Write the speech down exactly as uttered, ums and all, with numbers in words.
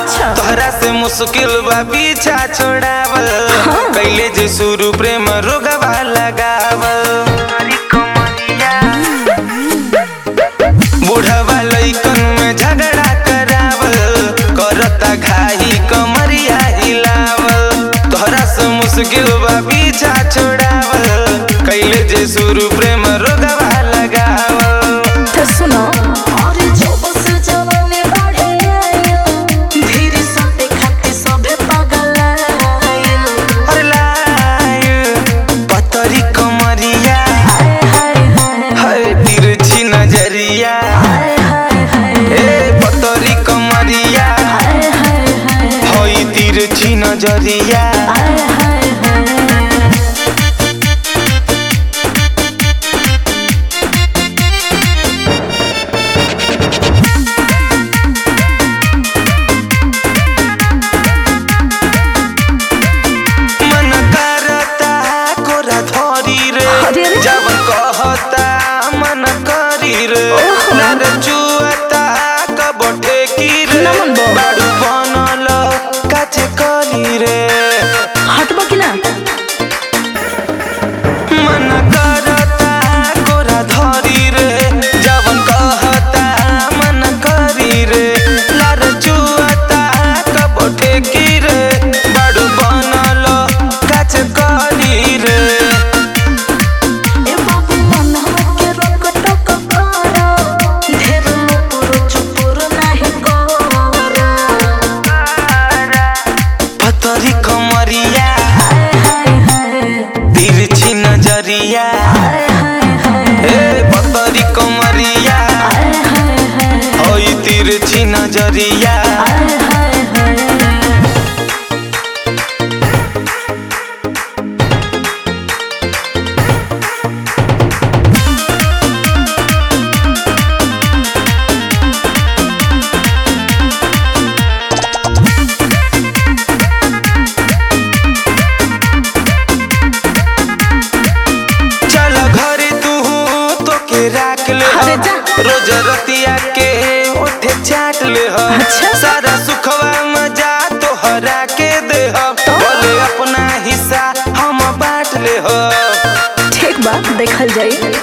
अच्छा तोहरा से मुश्किल बा पीछा छोड़ावल हाँ। कैले जे शुरू प्रेम रोगवा लगावल बुढ़वा लइकन में झगड़ा करावल करता घाही कमरिया हिलावल तोहरा से मुश्किल बा पीछा छोड़ावल कैले जे शुरू प्रेम रोगवा लगावल तो सुनो नजरिया मन करता कोरा धरी रे जब कहता मन करी रे लार चुअता कब ठेकी रे बाड़ू बनल काचे कली रे हटबो कि ना मन करता कोरा धरी रे जवन कहता मन करी रे लार चुअता कब ठेकी रे बाड़ू बनल काचे कली रे पतरी कमरिया तिरछी नजरिया ए पतरी कमरिया होई तिरछी नजरिया राख ले रोज रतिया के उठे चाट ले अच्छा? सारा सुखवा मजा तोहरा के दे बोले अपना हिस्सा हम बांट ले ठीक बा देखल जाई।